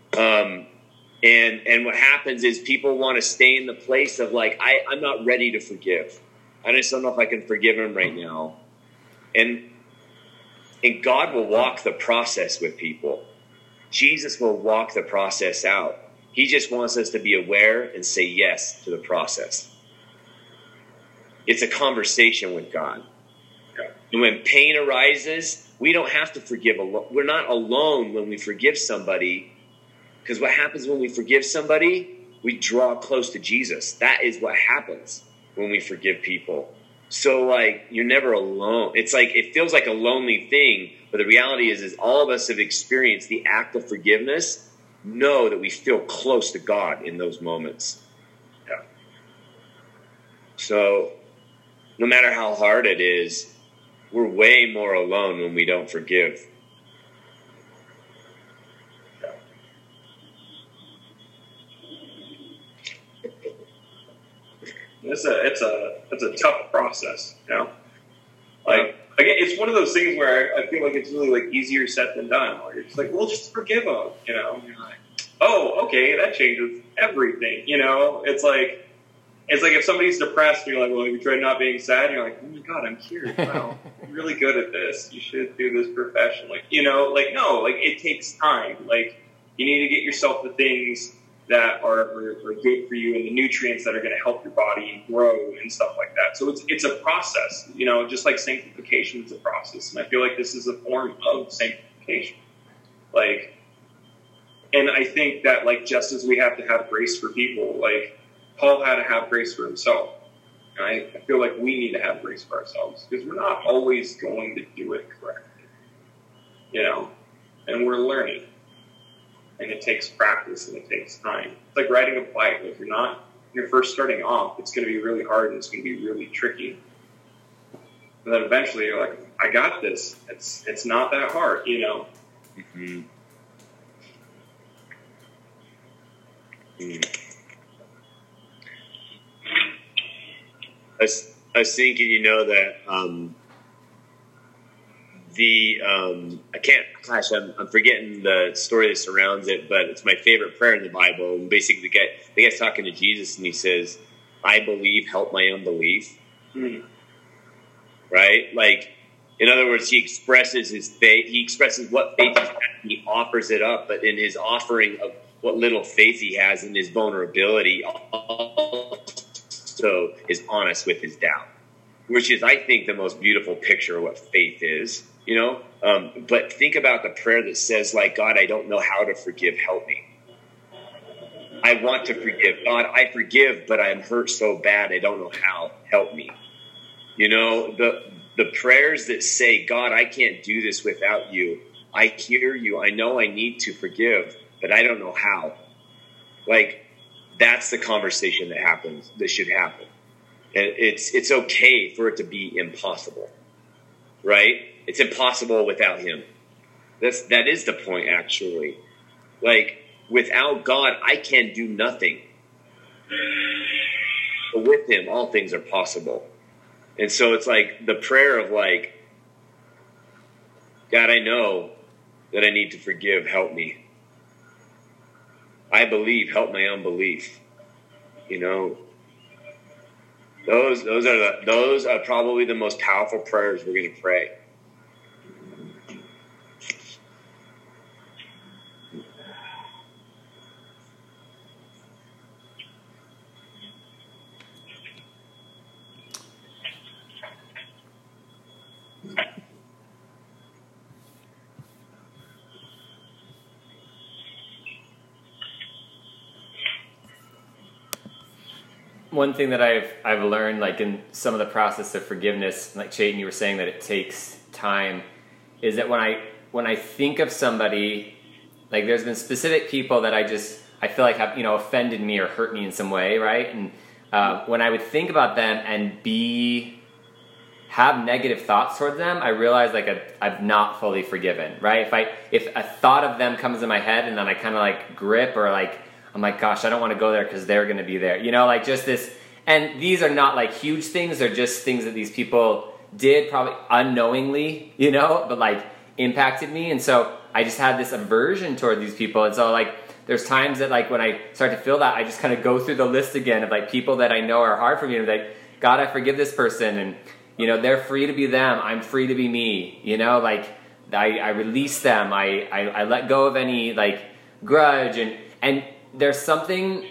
and what happens is people want to stay in the place of like, I'm not ready to forgive. I just don't know if I can forgive him right now. And God will walk the process with people. Jesus will walk the process out. He just wants us to be aware and say yes to the process. It's a conversation with God. And when pain arises, we don't have to forgive alone. We're not alone when we forgive somebody, because what happens when we forgive somebody, we draw close to Jesus. That is what happens when we forgive people. So like, you're never alone. It's like, it feels like a lonely thing, but the reality is all of us have experienced the act of forgiveness, know that we feel close to God in those moments. Yeah. So no matter how hard it is, we're way more alone when we don't forgive. It's a tough process, Like again, it's one of those things where I feel like it's really like easier said than done. Where you're just like, well, just forgive them, And you're like, oh, okay, that changes everything, It's like if somebody's depressed, and you're like, well, you tried not being sad. And you're like, oh my God, I'm cured. Wow, I'm really good at this. You should do this professionally. No, it takes time. Like you need to get yourself the things that are good for you and the nutrients that are going to help your body grow and stuff like that. So it's a process, just like sanctification is a process. And I feel like this is a form of sanctification. And I think that just as we have to have grace for people, Paul had to have grace for himself. And I feel like we need to have grace for ourselves because we're not always going to do it correctly, and we're learning. And it takes practice and it takes time. It's like riding a bike. If you're first starting off, it's going to be really hard and it's going to be really tricky. And then eventually you're like, I got this. It's not that hard, Mm-hmm. I was thinking, that I'm forgetting the story that surrounds it, but it's my favorite prayer in the Bible. And basically, the guy's talking to Jesus, and he says, "I believe, help my unbelief." Mm. Right? In other words, he expresses his faith. He expresses what faith he has. He offers it up, but in his offering of what little faith he has in his vulnerability, also is honest with his doubt, which is, I think, the most beautiful picture of what faith is. you know. But think about the prayer that says, like, God, I don't know how to forgive. Help me. I want to forgive. God, I forgive, but I'm hurt so bad I don't know how. Help me. You know, the prayers that say, God, I can't do this without you. I hear you. I know I need to forgive, but I don't know how. Like, that's the conversation that should happen. And it's okay for it to be impossible, right? It's impossible without him. That is the point, actually. Like, without God, I can do nothing. But with him, all things are possible. And so it's like the prayer of like, God, I know that I need to forgive. Help me. I believe. Help my unbelief. You know, those are probably the most powerful prayers we're going to pray. One thing that I've learned, like in some of the process of forgiveness, like Chayton, you were saying that it takes time, is that when I think of somebody, like there's been specific people that I feel like have, you know, offended me or hurt me in some way, right? And when I would think about them and have negative thoughts towards them, I realize like I've not fully forgiven, right? If a thought of them comes in my head and then I kind of like grip or like, I'm like, gosh, I don't want to go there because they're going to be there. You know, like just this. And these are not like huge things. They're just things that these people did probably unknowingly, you know, but like impacted me. And so I just had this aversion toward these people. And so like there's times that like when I start to feel that, I just kind of go through the list again of like people that I know are hard for me. And I'm like, God, I forgive this person. And, you know, they're free to be them. I'm free to be me. You know, like I release them. I let go of any like grudge and there's something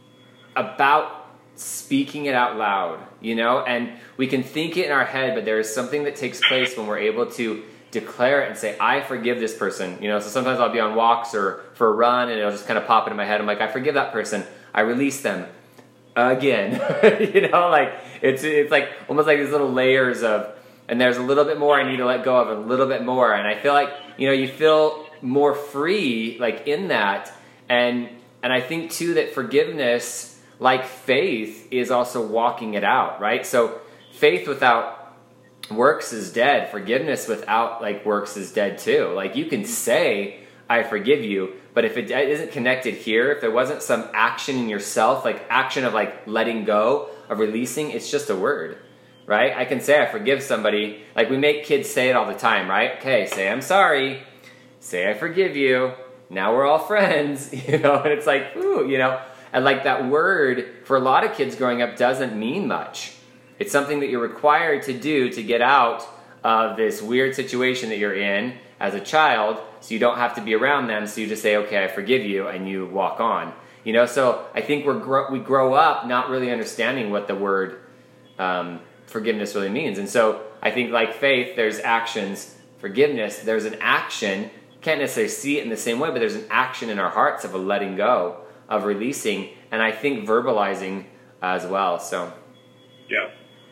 about speaking it out loud, you know, and we can think it in our head, but there is something that takes place when we're able to declare it and say, I forgive this person, you know. So sometimes I'll be on walks or for a run and it'll just kind of pop into my head. I'm like, I forgive that person. I release them again, you know, like it's like almost like these little layers of, and there's a little bit more I need to let go of, a little bit more. And I feel like, you know, you feel more free like in that. And I think, too, that forgiveness, like faith, is also walking it out, right? So faith without works is dead. Forgiveness without, like, works is dead, too. Like, you can say, I forgive you, but if it isn't connected here, if there wasn't some action in yourself, like action of, like, letting go, of releasing, it's just a word, right? I can say I forgive somebody. Like, we make kids say it all the time, right? Okay, say I'm sorry. Say I forgive you. Now we're all friends, you know, and it's like, ooh, you know, and like that word for a lot of kids growing up doesn't mean much. It's something that you're required to do to get out of this weird situation that you're in as a child, so you don't have to be around them, so you just say, okay, I forgive you, and you walk on. You know, so I think we grow up not really understanding what the word forgiveness really means. And so I think like faith, there's actions. Forgiveness, there's an action. Can't necessarily see it in the same way, but there's an action in our hearts of a letting go, of releasing, and I think verbalizing as well. So, yeah.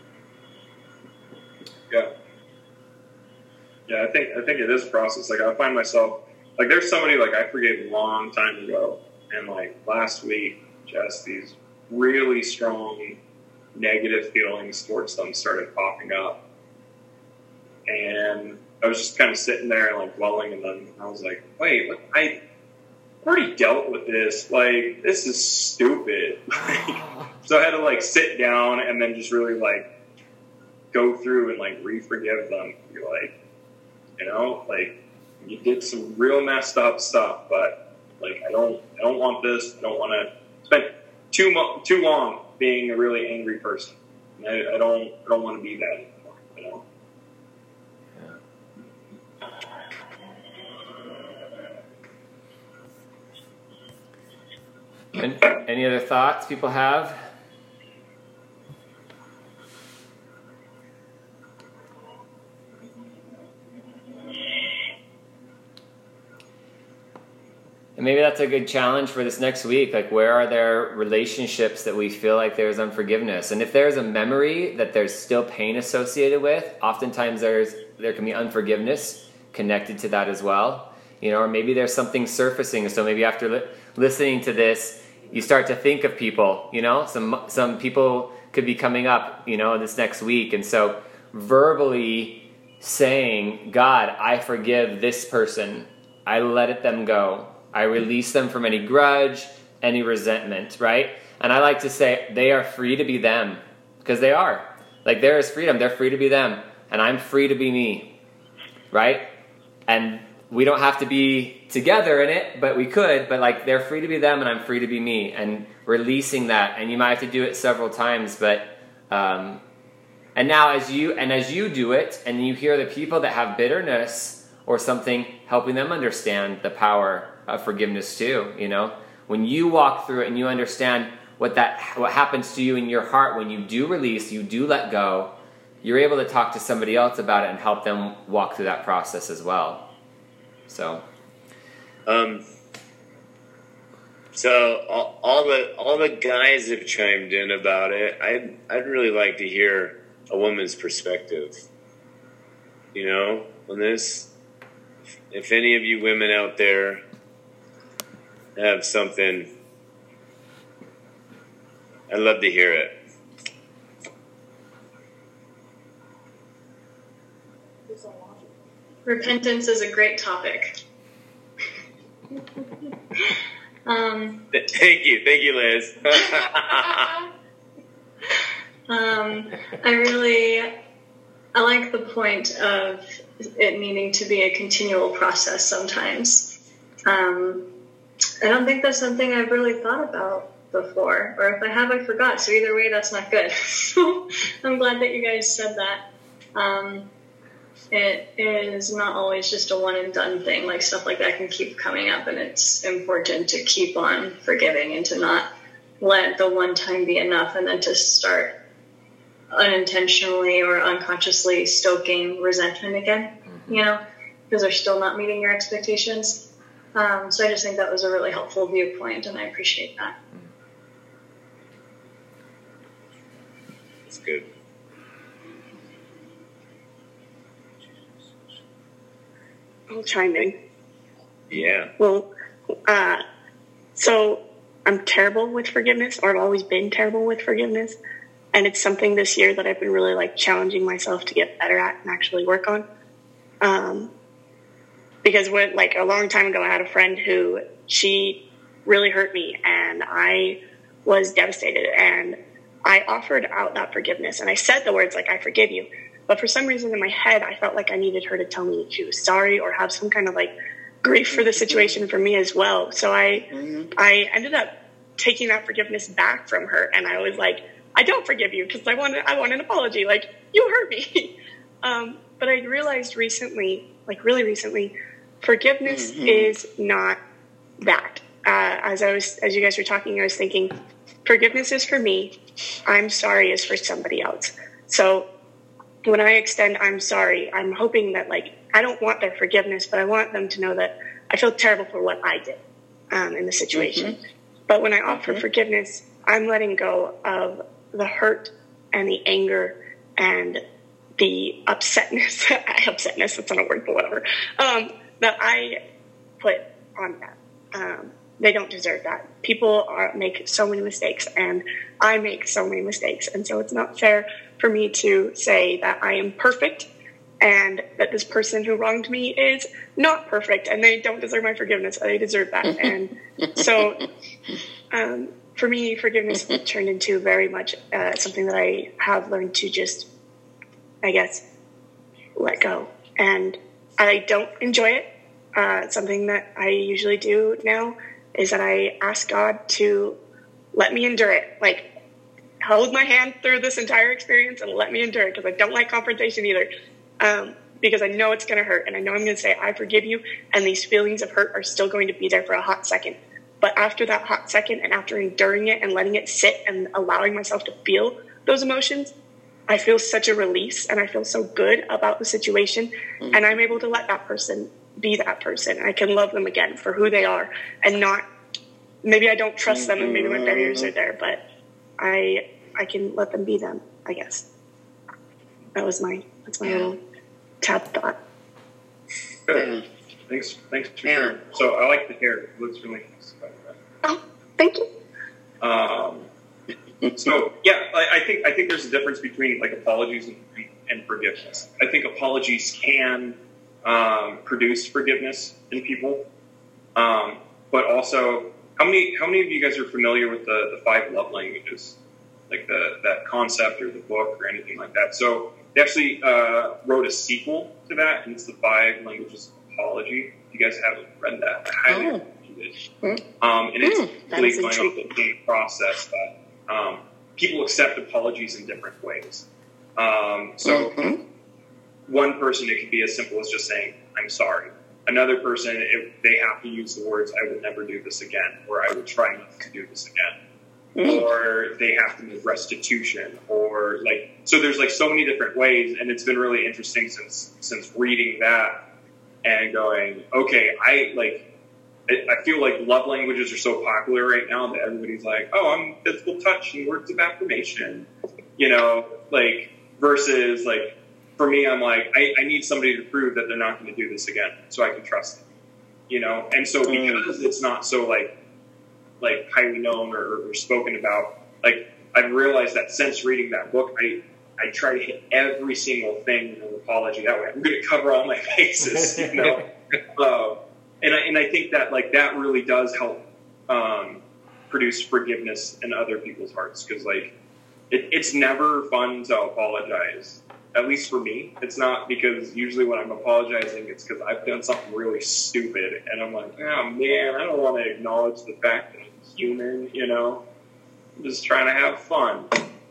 I think it is a process. Like I find myself like there's somebody like I forgave a long time ago, and like last week, just these really strong negative feelings towards them started popping up, and I was just kind of sitting there and like dwelling, and then I was like, wait, I already dealt with this. Like, this is stupid. So I had to like sit down and then just really like go through and like re-forgive them. You're like, you know, like you did some real messed up stuff, but like I don't want this. I don't want to spend too long being a really angry person. And I don't want to be that anymore. You know. Any other thoughts people have? And maybe that's a good challenge for this next week. Like, where are there relationships that we feel like there's unforgiveness? And if there's a memory that there's still pain associated with, oftentimes there can be unforgiveness connected to that as well. Or maybe there's something surfacing. So maybe after listening to this, you start to think of people. Some people could be coming up, this next week. And so verbally saying, God, I forgive this person. I let them go. I release them from any grudge, any resentment, right? And I like to say they are free to be them, because they are. Like, there is freedom. They're free to be them, and I'm free to be me, right? And we don't have to be together in it, but we could. But like, they're free to be them, and I'm free to be me, and releasing that. And you might have to do it several times, but and now as you do it, and you hear the people that have bitterness or something, helping them understand the power of forgiveness too. When you walk through it and you understand what happens to you in your heart when you do release, you do let go, you're able to talk to somebody else about it and help them walk through that process as well. So all the guys have chimed in about it. I'd really like to hear a woman's perspective, on this. If any of you women out there have something, I'd love to hear it. Repentance is a great topic. Thank you, Liz. I like the point of it needing to be a continual process sometimes. I don't think that's something I've really thought about before, or if I have, I forgot. So either way, that's not good. So I'm glad that you guys said that. It is not always just a one and done thing. Like, stuff like that can keep coming up, and it's important to keep on forgiving and to not let the one time be enough, and then to start unintentionally or unconsciously stoking resentment again, because they're still not meeting your expectations. So I just think that was a really helpful viewpoint, and I appreciate that. That's good. I'll chime in. Yeah. Well, so I'm terrible with forgiveness, or I've always been terrible with forgiveness. And it's something this year that I've been really challenging myself to get better at and actually work on. Because when, a long time ago, I had a friend who, she really hurt me, and I was devastated, and I offered out that forgiveness, and I said the words I forgive you. But for some reason in my head, I felt like I needed her to tell me she was sorry, or have some kind of grief for the situation for me as well. So I ended up taking that forgiveness back from her, and I was like, I don't forgive you because I want an apology. You hurt me. But I realized recently, really recently, forgiveness is not that. As you guys were talking, I was thinking, forgiveness is for me. I'm sorry is for somebody else. So when I extend I'm sorry, I'm hoping that I don't want their forgiveness, but I want them to know that I feel terrible for what I did in the situation. But when I offer forgiveness, I'm letting go of the hurt and the anger and the upsetness, that's not a word, but whatever, that I put on that. They don't deserve that. People make so many mistakes, and I make so many mistakes. And so it's not fair for me to say that I am perfect and that this person who wronged me is not perfect and they don't deserve my forgiveness. They deserve that. And so for me, forgiveness turned into very much something that I have learned to just, I guess, let go. And I don't enjoy it. Something that I usually do now is that I ask God to let me endure it. Hold my hand through this entire experience and let me endure it, because I don't like confrontation either. Because I know it's going to hurt, and I know I'm going to say, I forgive you, and these feelings of hurt are still going to be there for a hot second. But after that hot second, and after enduring it and letting it sit and allowing myself to feel those emotions, I feel such a release, and I feel so good about the situation, and I'm able to let that person be that person. I can love them again for who they are and not, maybe I don't trust them and maybe my barriers are there, but I can let them be them, I guess. That's my little tap thought. Good. Thanks for sharing. So I like the hair. It looks really nice. Oh, thank you. So yeah, I think there's a difference between like apologies and forgiveness. I think apologies can produce forgiveness in people, but also how many of you guys are familiar with the 5 love languages, like that concept or the book or anything like that? So they actually wrote a sequel to that, and it's the 5 languages of apology. If you guys haven't read that, I highly recommend it. And it's really going on the same process that people accept apologies in different ways. So one person, it could be as simple as just saying, I'm sorry. Another person, if they have to use the words, I would never do this again, or I would try not to do this again. Or they have to make restitution, or like, so there's like so many different ways, and it's been really interesting since reading that and going, okay, I feel like love languages are so popular right now that everybody's like, oh, I'm physical touch and words of affirmation, like versus like, for me, I'm like, I need somebody to prove that they're not going to do this again so I can trust them, and so because it's not so like highly known or spoken about, like I've realized that since reading that book, I try to hit every single thing in an apology. That way I'm going to cover all my bases, And I think that like that really does help produce forgiveness in other people's hearts, because like it's never fun to apologize. At least for me, it's not, because usually when I'm apologizing, it's because I've done something really stupid, and I'm like, oh man, I don't want to acknowledge the fact that I'm human. I'm just trying to have fun.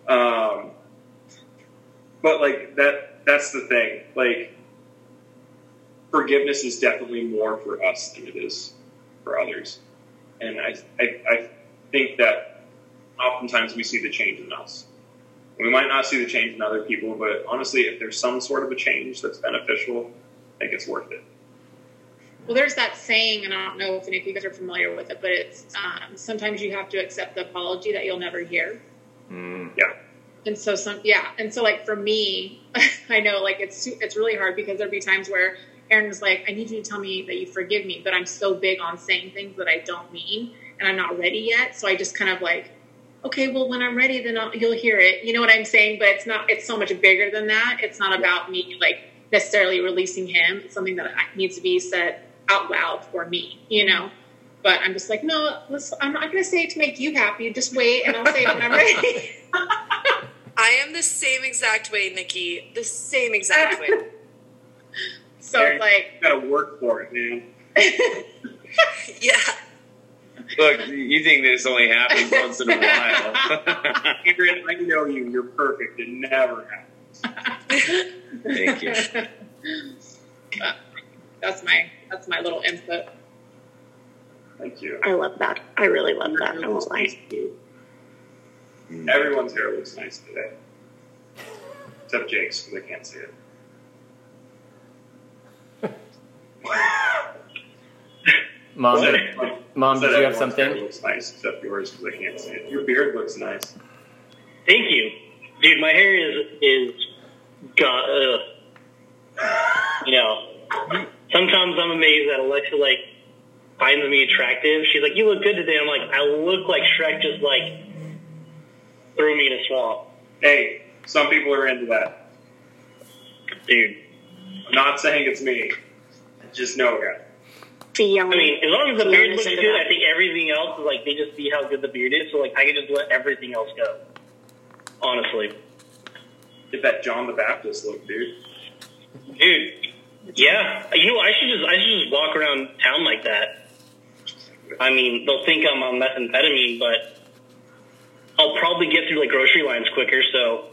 But like that's the thing. Like, forgiveness is definitely more for us than it is for others. And I think that oftentimes we see the change in us. We might not see the change in other people, but honestly, if there's some sort of a change that's beneficial, I think it's worth it. Well, there's that saying, and I don't know if any of you guys are familiar with it, but it's sometimes you have to accept the apology that you'll never hear. Yeah. And so like for me, I know like it's really hard, because there'll be times where Aaron is like, I need you to tell me that you forgive me, but I'm so big on saying things that I don't mean, and I'm not ready yet. So I just kind of like, okay, well, when I'm ready, then you'll hear it. You know what I'm saying? But it's so much bigger than that. It's not about me like necessarily releasing him. It's something that needs to be said out loud for me, But I'm just like, no, I'm not going to say it to make you happy. Just wait, and I'll say it when I'm ready. I am the same exact way, Nikki. The same exact way. So Aaron, it's like, you gotta work for it, man. Yeah. Look, you think this only happens once in a while. Adrian, I know you. You're perfect. It never happens. Thank you. That's my little input. Thank you. I love that. I really love that. I won't lie. Everyone's hair looks nice today. Except Jake's, because I can't see it. Mom, did you have something? Your hair looks nice, except yours, because I can't see it. Your beard looks nice. Thank you. Dude, my hair is sometimes I'm amazed that Alexa, finds me attractive. She's like, you look good today. I'm like, I look like Shrek just, threw me in a swamp. Hey, some people are into that. Dude. I'm not saying it's me. Just know that. Fiona. I mean, as long as the beard looks Fiona's good, into I think everything else is they just see how good the beard is. So I can just let everything else go. Honestly. Get that John the Baptist look, dude. Dude. Yeah. I should just walk around town like that. I mean, they'll think I'm on methamphetamine, but I'll probably get through grocery lines quicker, so.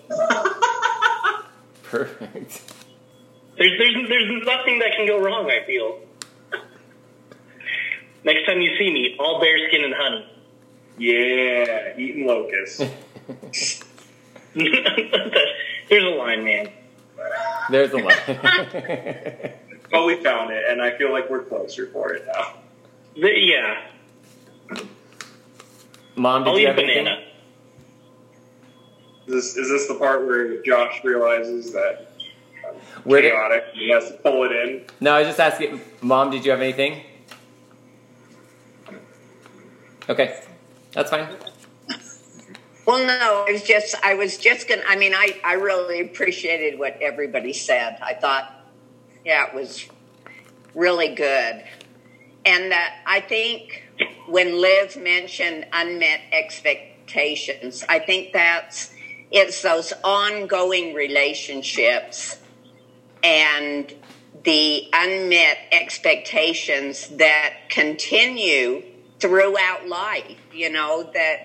Perfect. There's nothing that can go wrong, I feel. Next time you see me, all bearskin and honey. Yeah, eating locusts. There's a line, man. There's a line. Well, we found it, and I feel like we're closer for it now. Yeah. Mom, did I'll you eat have anything? banana. Is this the part where Josh realizes that Where did- chaotic? He has to pull it in. No, I was just asking. Mom, did you have anything? Okay, that's fine. Well, no, I was just going to, I really appreciated what everybody said. I thought, yeah, it was really good. And I think when Liz mentioned unmet expectations, I think it's those ongoing relationships and the unmet expectations that continue throughout life, that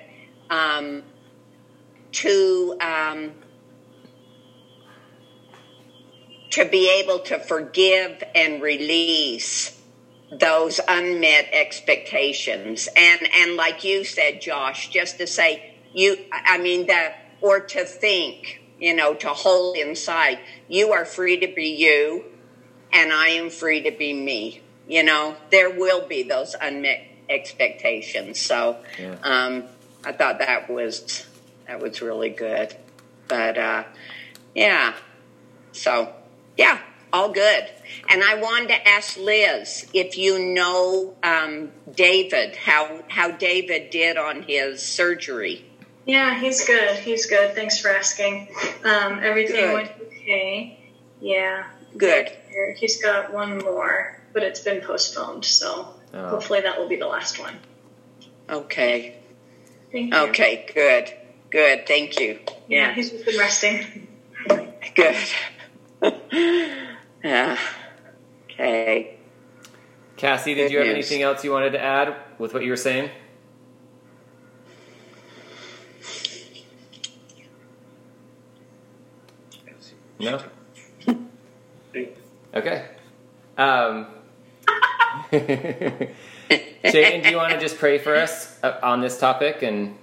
to be able to forgive and release those unmet expectations. And like you said, Josh, just to say, or to think, to hold inside, you are free to be you, and I am free to be me. There will be those unmet expectations. So I thought that was really good. But all good. And I wanted to ask Liz if you know David, how David did on his surgery. Yeah, he's good. He's good. Thanks for asking. Everything Good. went okay. Yeah. Good. He's got one more, but it's been postponed, so hopefully that will be the last one. Okay. Thank you. Okay, good. Good, thank you. Yeah, he's just been resting. Good. Yeah. Okay. Cassie, did Good you have news. anything else you wanted to add with what you were saying? No? Okay. Jayden, do you want to just pray for us on this topic? And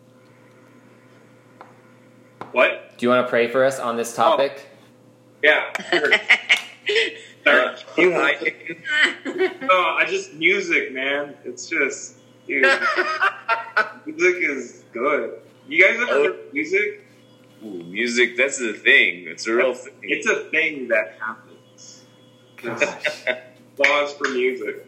What? do you want to pray for us on this topic? Yeah. Sure. Sorry. You like it? No, music, man. It's just, dude. Music is good. You guys ever heard music? Ooh, music, that's the thing. It's a real thing. It's a thing that happens. Gosh. Applause for music.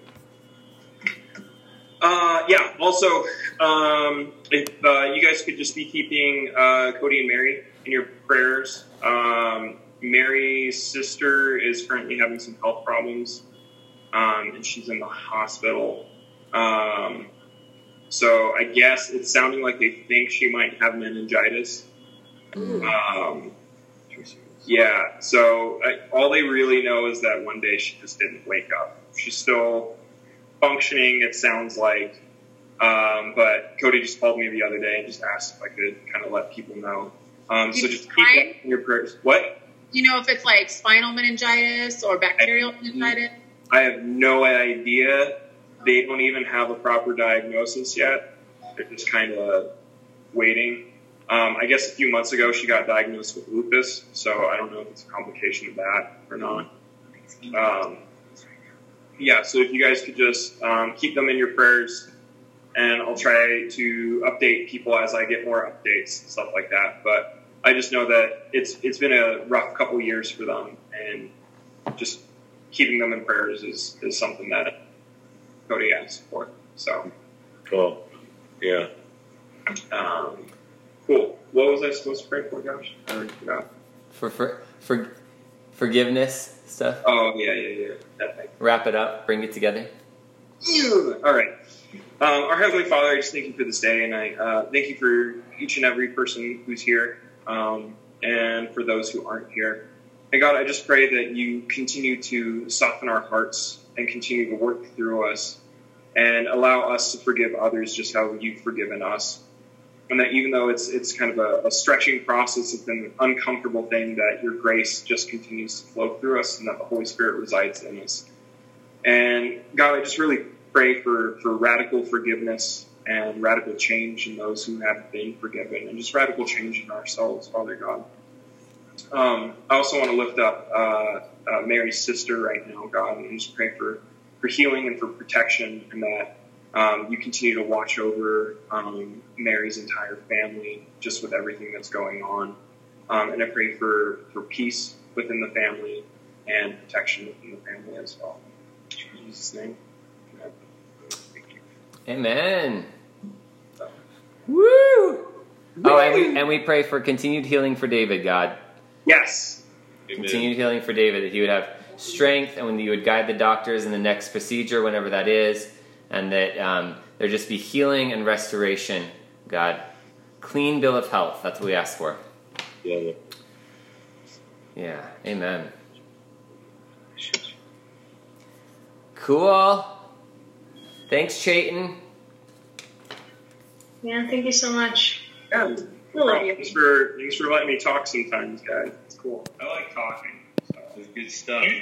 Also, if you guys could just be keeping Cody and Mary in your prayers. Mary's sister is currently having some health problems, and she's in the hospital. So I guess it's sounding like they think she might have meningitis. Yeah, so all they really know is that one day she just didn't wake up. She's still functioning, it sounds like. But Cody just called me the other day and just asked if I could kind of let people know. So just keep that in your prayers. What? Do you know if it's like spinal meningitis or bacterial meningitis? I have no idea. They don't even have a proper diagnosis yet. They're just kind of waiting. I guess a few months ago she got diagnosed with lupus, so I don't know if it's a complication of that or not. So if you guys could just keep them in your prayers, and I'll try to update people as I get more updates and stuff like that. But I just know that it's been a rough couple years for them, and just keeping them in prayers is something that Cody asked for. So Cool. Yeah. Cool. What was I supposed to pray for, Josh? I already forgot. For forgiveness stuff. Oh, yeah. That thing. Wrap it up. Bring it together. All right. Our Heavenly Father, I just thank you for this day, and I thank you for each and every person who's here, and for those who aren't here. And God, I just pray that you continue to soften our hearts and continue to work through us and allow us to forgive others just how you've forgiven us. And that even though it's kind of a stretching process, it's an uncomfortable thing, that your grace just continues to flow through us and that the Holy Spirit resides in us. And God, I just really pray for radical forgiveness and radical change in those who have been forgiven, and just radical change in ourselves, Father God. I also want to lift up Mary's sister right now, God, and just pray for healing and for protection, and that you continue to watch over Mary's entire family, just with everything that's going on. And I pray for peace within the family and protection within the family as well. In Jesus' name. Amen. Thank you. Amen. Woo! Oh, and we pray for continued healing for David, God. Yes. Amen. Continued healing for David, that he would have strength, and when you would guide the doctors in the next procedure, whenever that is, and that there just be healing and restoration, God. Clean bill of health. That's what we ask for. Yeah. Yeah. Amen. Cool. Thanks, Chayton. Yeah, thank you so much. Yeah. I love you. Thanks for letting me talk sometimes, guys. It's cool. I like talking. So. Good stuff.